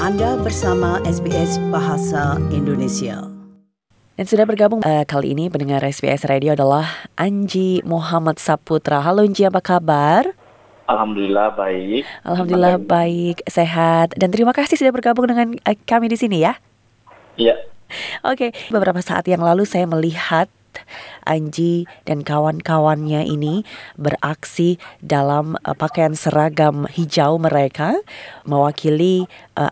Anda bersama SBS Bahasa Indonesia. Dan sudah bergabung kali ini pendengar SBS Radio adalah Anji Muhammad Saputra. Halo Anji, apa kabar? Alhamdulillah baik. Alhamdulillah baik, sehat. Dan terima kasih sudah bergabung dengan kami di sini ya. Iya. Oke, beberapa saat yang lalu saya melihat Anji dan kawan-kawannya ini beraksi dalam pakaian seragam hijau mereka mewakili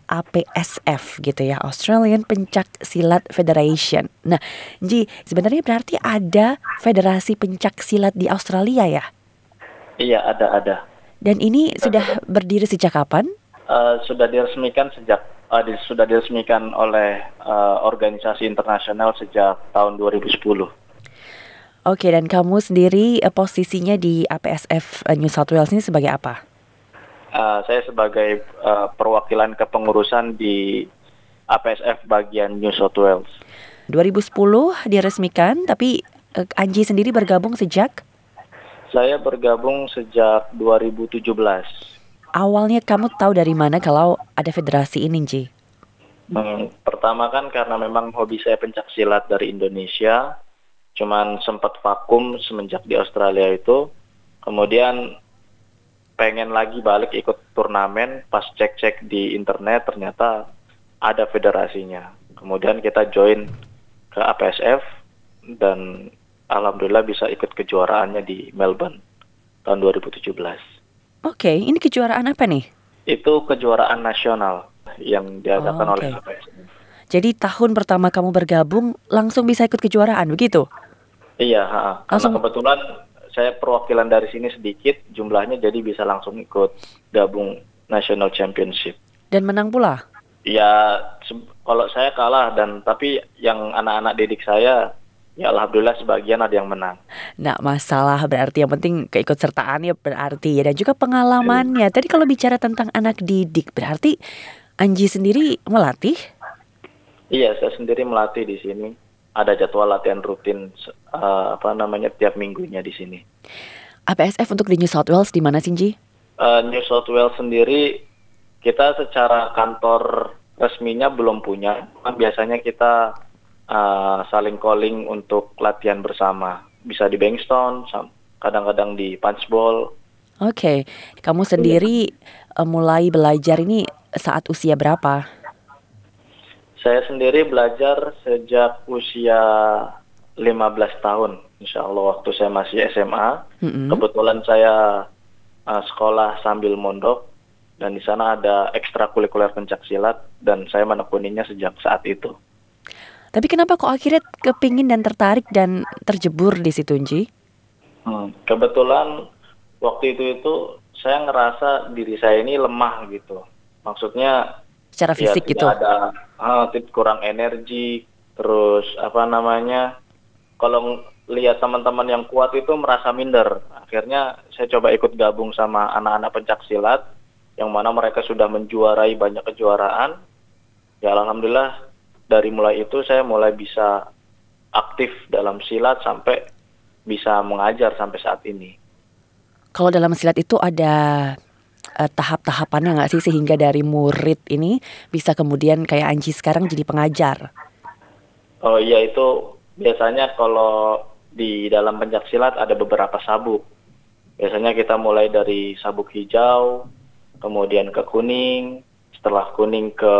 APSF gitu ya, Australian Pencak Silat Federation. Nah, Anji, sebenarnya berarti ada federasi pencak silat di Australia ya? Iya, ada. Dan ini sudah berdiri sejak kapan? Sudah diresmikan oleh organisasi internasional sejak tahun 2010. Oke, dan kamu sendiri posisinya di APSF New South Wales ini sebagai apa? Saya sebagai perwakilan kepengurusan di APSF bagian New South Wales. 2010 diresmikan, tapi Anji sendiri bergabung sejak? Saya bergabung sejak 2017. Awalnya kamu tahu dari mana kalau ada federasi ini, Anji? Pertama kan karena memang hobi saya pencak silat dari Indonesia. Cuman sempat vakum semenjak di Australia itu. Kemudian pengen lagi balik ikut turnamen. Pas cek-cek di internet ternyata ada federasinya. Kemudian kita join ke APSF. Dan alhamdulillah bisa ikut kejuaraannya di Melbourne tahun 2017. Oke, ini kejuaraan apa nih? Itu kejuaraan nasional yang diadakan oleh APSF. Jadi tahun pertama kamu bergabung langsung bisa ikut kejuaraan, begitu? Iya, karena kebetulan saya perwakilan dari sini sedikit jumlahnya, jadi bisa langsung ikut gabung National Championship. Dan menang pula? Ya, kalau saya kalah, tapi yang anak-anak didik saya, ya alhamdulillah sebagian ada yang menang. Nggak masalah, berarti yang penting keikutsertaannya berarti ya, dan juga pengalamannya. Tadi kalau bicara tentang anak didik, berarti Anji sendiri melatih? Iya, saya sendiri melatih di sini. Ada jadwal latihan rutin tiap minggunya di sini. APSF untuk di New South Wales di mana sih, Ji? New South Wales sendiri kita secara kantor resminya belum punya. Biasanya kita saling calling untuk latihan bersama. Bisa di Bankstown, kadang-kadang di Punchbowl. Oke, kamu sendiri mulai belajar ini saat usia berapa? Saya sendiri belajar sejak usia 15 tahun, insya Allah waktu saya masih SMA. Kebetulan saya sekolah sambil mondok, dan di sana ada ekstrakurikuler pencak silat, dan saya menekuninya sejak saat itu. Tapi kenapa kok akhirnya kepingin dan tertarik dan terjebur di situ, Nji? Kebetulan waktu itu saya ngerasa diri saya ini lemah gitu. Maksudnya secara fisik ya, gitu? Ada kurang energi, terus kalau lihat teman-teman yang kuat itu merasa minder. Akhirnya saya coba ikut gabung sama anak-anak pencak silat, yang mana mereka sudah menjuarai banyak kejuaraan. Ya alhamdulillah dari mulai itu saya mulai bisa aktif dalam silat sampai bisa mengajar sampai saat ini. Kalau dalam silat itu ada tahap-tahapannya nggak sih, sehingga dari murid ini bisa kemudian kayak Anji sekarang jadi pengajar? Oh iya, itu biasanya kalau di dalam pencak silat ada beberapa sabuk. Biasanya kita mulai dari sabuk hijau, kemudian ke kuning, setelah kuning ke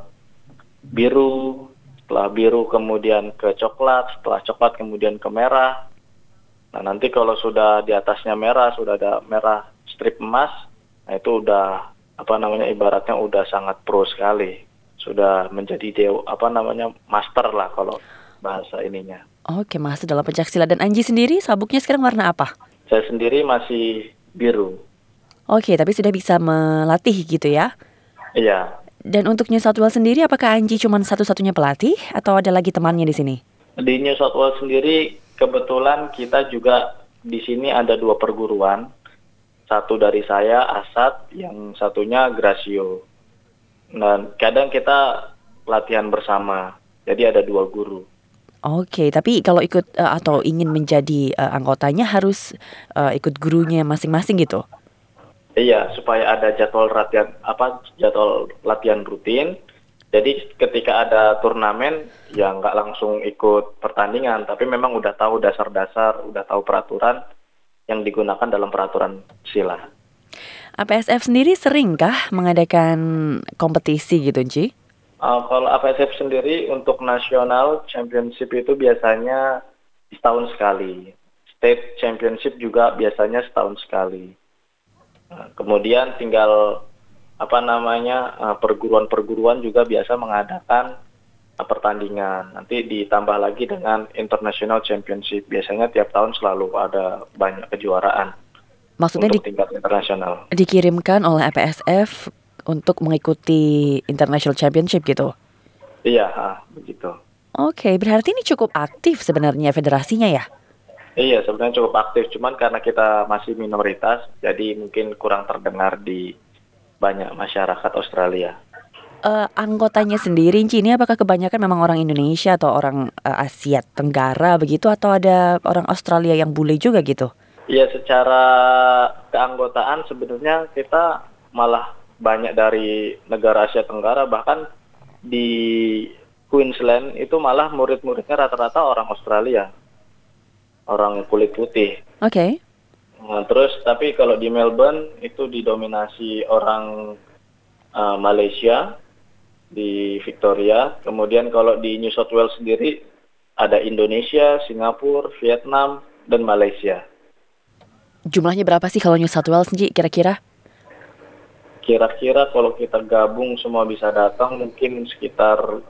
biru, setelah biru kemudian ke coklat, setelah coklat kemudian ke merah. Nah nanti kalau sudah di atasnya merah, sudah ada merah strip emas, nah itu udah ibaratnya udah sangat pro sekali. Sudah menjadi master lah kalau bahasa ininya. Oke, master dalam pencak silat. Dan Anji sendiri sabuknya sekarang warna apa? Saya sendiri masih biru. Oke, tapi sudah bisa melatih gitu ya? Iya. Dan untuk New South Wales sendiri, apakah Anji cuma satu-satunya pelatih atau ada lagi temannya di sini? Di New South Wales sendiri kebetulan kita juga di sini ada 2 perguruan. Satu dari saya, Asad, yang satunya Gracio. Dan kadang kita latihan bersama, jadi ada 2 guru. Oke, tapi kalau ikut atau ingin menjadi anggotanya harus ikut gurunya masing-masing gitu? Iya, supaya ada jadwal latihan rutin. Jadi ketika ada turnamen ya nggak langsung ikut pertandingan, tapi memang udah tahu dasar-dasar, udah tahu peraturan yang digunakan dalam peraturan sila. APSF sendiri seringkah mengadakan kompetisi gitu, Ji? Kalau APSF sendiri untuk nasional championship itu biasanya setahun sekali. State championship juga biasanya setahun sekali. Kemudian tinggal perguruan-perguruan juga biasa mengadakan pertandingan. Nanti ditambah lagi dengan international championship. Biasanya tiap tahun selalu ada banyak kejuaraan Maksudnya untuk tingkat internasional. dikirimkan oleh APSF untuk mengikuti International Championship gitu? Iya, begitu. Oke, berarti ini cukup aktif sebenarnya federasinya ya? Iya, sebenarnya cukup aktif. Cuman karena kita masih minoritas, jadi mungkin kurang terdengar di banyak masyarakat Australia. Anggotanya sendiri, Ci, ini apakah kebanyakan memang orang Indonesia atau orang Asia Tenggara begitu, atau ada orang Australia yang bule juga gitu? Iya, secara keanggotaan sebenarnya kita malah banyak dari negara Asia Tenggara, bahkan di Queensland itu malah murid-muridnya rata-rata orang Australia, orang kulit putih. Oke. Nah, terus tapi kalau di Melbourne itu didominasi orang Malaysia di Victoria. Kemudian kalau di New South Wales sendiri ada Indonesia, Singapura, Vietnam, dan Malaysia. Jumlahnya berapa sih kalau New South Wales, Ji, kira-kira? Kira-kira kalau kita gabung semua bisa datang mungkin sekitar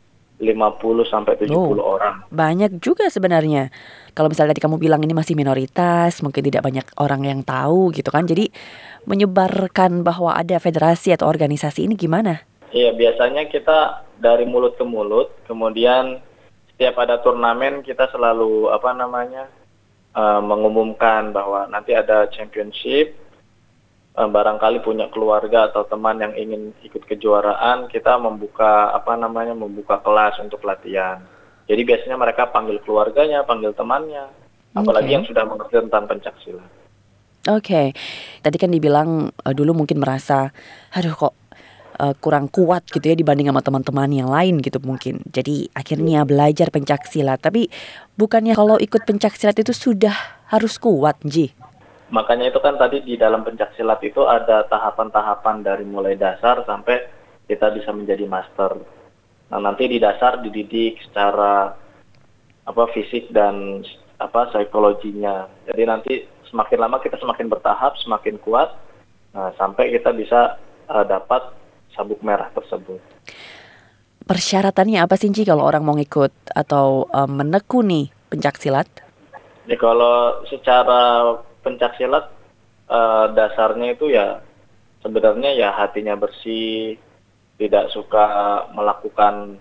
50 sampai 70 orang. Banyak juga sebenarnya. Kalau misalnya tadi kamu bilang ini masih minoritas, mungkin tidak banyak orang yang tahu gitu kan. Jadi menyebarkan bahwa ada federasi atau organisasi ini gimana? Iya, biasanya kita dari mulut ke mulut, kemudian setiap ada turnamen kita selalu mengumumkan bahwa nanti ada championship, barangkali punya keluarga atau teman yang ingin ikut kejuaraan, kita membuka kelas untuk latihan. Jadi biasanya mereka panggil keluarganya, panggil temannya, apalagi yang sudah mengerti tentang pencaksilat. Oke. Tadi kan dibilang dulu mungkin merasa aduh kok kurang kuat gitu ya dibanding sama teman-teman yang lain gitu mungkin. Jadi akhirnya belajar pencaksilat. Tapi bukannya kalau ikut pencaksilat itu sudah harus kuat, Ji? Makanya itu kan tadi di dalam pencaksilat itu ada tahapan-tahapan dari mulai dasar sampai kita bisa menjadi master. Nah, nanti di dasar dididik secara fisik dan psikologinya. Jadi nanti semakin lama kita semakin bertahap, semakin kuat, sampai kita bisa dapat sabuk merah tersebut. Persyaratannya apa sih, Ci, kalau orang mau ikut atau menekuni pencaksilat? Jadi kalau secara pencaksilat dasarnya itu ya sebenarnya ya hatinya bersih, tidak suka melakukan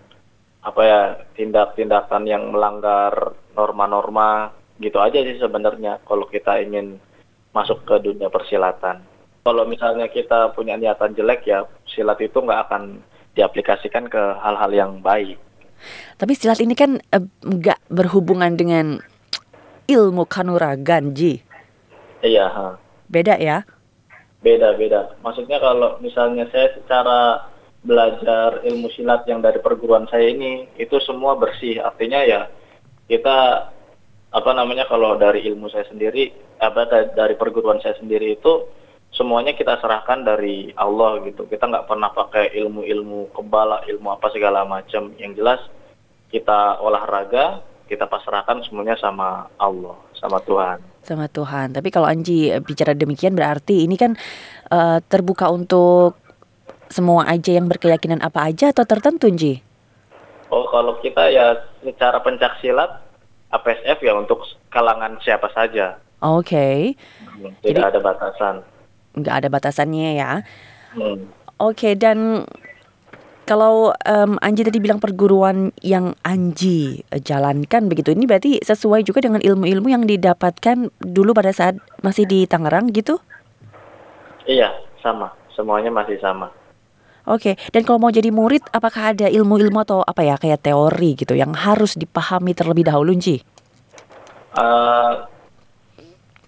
tindak-tindakan yang melanggar norma-norma, gitu aja sih sebenarnya kalau kita ingin masuk ke dunia persilatan. Kalau misalnya kita punya niatan jelek ya silat itu nggak akan diaplikasikan ke hal-hal yang baik. Tapi silat ini kan nggak berhubungan dengan ilmu kanuragan, Ji. Iya. Beda ya? Beda. Maksudnya kalau misalnya saya secara belajar ilmu silat yang dari perguruan saya ini, itu semua bersih. Artinya ya kita kalau dari ilmu saya sendiri, dari perguruan saya sendiri itu semuanya kita serahkan dari Allah gitu. Kita nggak pernah pakai ilmu-ilmu kebal, ilmu apa segala macam. Yang jelas kita olahraga, kita pasrahkan semuanya sama Allah, sama Tuhan. Sama Tuhan. Tapi kalau Anji bicara demikian berarti ini kan terbuka untuk semua aja yang berkeyakinan apa aja atau tertentu, Ji? Oh, kalau kita ya secara pencaksilat APSF ya untuk kalangan siapa saja. Oke. Tidak ada batasan. Nggak ada batasannya ya. Oke, dan kalau Anji tadi bilang perguruan yang Anji jalankan begitu, ini berarti sesuai juga dengan ilmu-ilmu yang didapatkan dulu pada saat masih di Tangerang gitu? Iya, sama. Semuanya masih sama. Oke, dan kalau mau jadi murid, apakah ada ilmu-ilmu atau kayak teori gitu yang harus dipahami terlebih dahulu, Ji?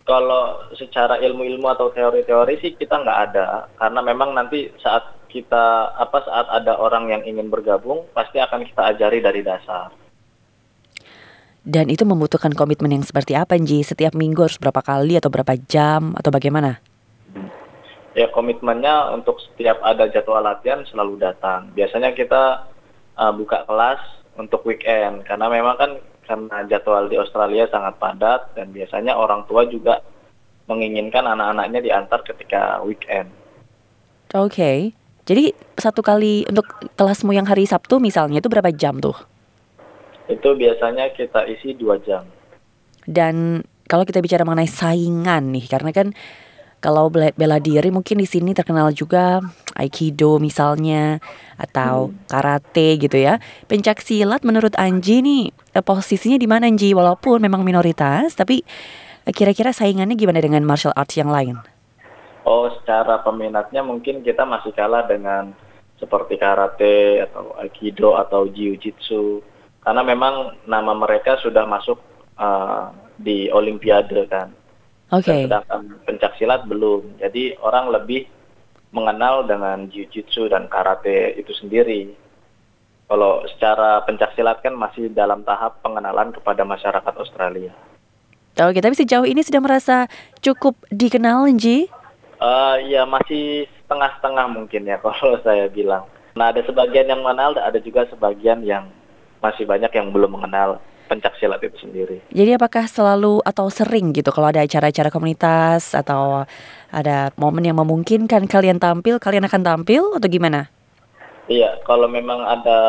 Kalau secara ilmu-ilmu atau teori-teori sih kita nggak ada, karena memang nanti saat saat ada orang yang ingin bergabung, pasti akan kita ajari dari dasar. Dan itu membutuhkan komitmen yang seperti apa, Nji? Setiap minggu harus berapa kali atau berapa jam atau bagaimana? Ya, komitmennya untuk setiap ada jadwal latihan selalu datang. Biasanya kita buka kelas untuk weekend, karena memang kan karena jadwal di Australia sangat padat dan biasanya orang tua juga menginginkan anak-anaknya diantar ketika weekend. Oke. Jadi satu kali untuk kelasmu yang hari Sabtu misalnya itu berapa jam tuh? Itu biasanya kita isi 2 jam. Dan kalau kita bicara mengenai saingan nih, karena kan kalau bela diri mungkin di sini terkenal juga Aikido misalnya atau karate gitu ya. Pencak silat menurut Anji nih posisinya di mana, Anji? Walaupun memang minoritas, tapi kira-kira saingannya gimana dengan martial arts yang lain? Oh, secara peminatnya mungkin kita masih kalah dengan seperti karate atau Aikido atau Jiu-Jitsu. Karena memang nama mereka sudah masuk di Olimpiade kan. Oke. Sedangkan pencak silat belum. Jadi orang lebih mengenal dengan Jiu-Jitsu dan karate itu sendiri. Kalau secara pencak silat kan masih dalam tahap pengenalan kepada masyarakat Australia. Oke, tapi sejauh ini sudah merasa cukup dikenal, Nji? Ya masih setengah-setengah mungkin ya kalau saya bilang. Nah, ada sebagian yang mengenal, ada juga sebagian yang masih banyak yang belum mengenal pencak silat itu sendiri. Jadi apakah selalu atau sering gitu kalau ada acara-acara komunitas atau ada momen yang memungkinkan kalian tampil, kalian akan tampil atau gimana? Iya, kalau memang ada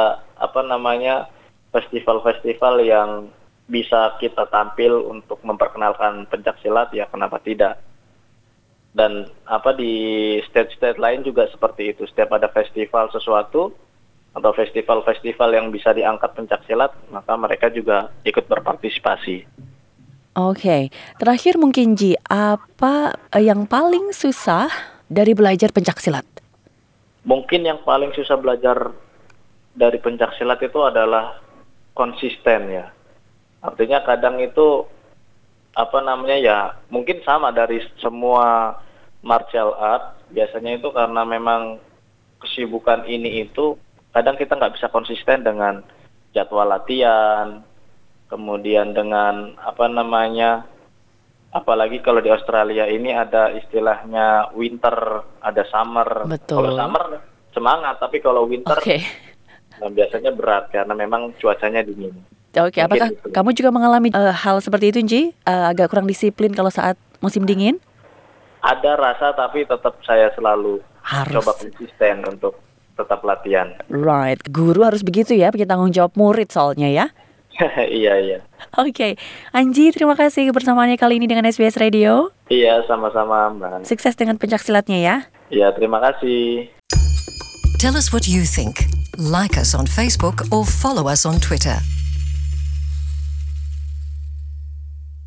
festival-festival yang bisa kita tampil untuk memperkenalkan pencak silat, ya kenapa tidak? Dan di state-state lain juga seperti itu. Setiap ada festival sesuatu atau festival-festival yang bisa diangkat pencak silat, maka mereka juga ikut berpartisipasi. Oke, terakhir mungkin Ji, apa yang paling susah dari belajar pencak silat? Mungkin yang paling susah belajar dari pencak silat itu adalah konsisten ya. Artinya kadang itu mungkin sama dari semua martial art, biasanya itu karena memang kesibukan ini itu kadang kita nggak bisa konsisten dengan jadwal latihan, kemudian dengan apalagi kalau di Australia ini ada istilahnya winter, ada summer. Betul. Kalau summer semangat, tapi kalau winter biasanya berat karena memang cuacanya dingin. Oke, apakah kamu juga mengalami hal seperti itu, Nji? Agak kurang disiplin kalau saat musim dingin? Ada rasa, tapi tetap saya selalu Harus. coba konsisten untuk tetap latihan. Right, guru harus begitu ya, punya tanggung jawab murid soalnya ya. Iya. Oke, Anji, terima kasih kebersamaannya kali ini dengan SBS Radio. Iya, sama-sama Mbak. Sukses dengan pencak silatnya ya. Iya, terima kasih. Tell us what you think. Like us on Facebook or follow us on Twitter.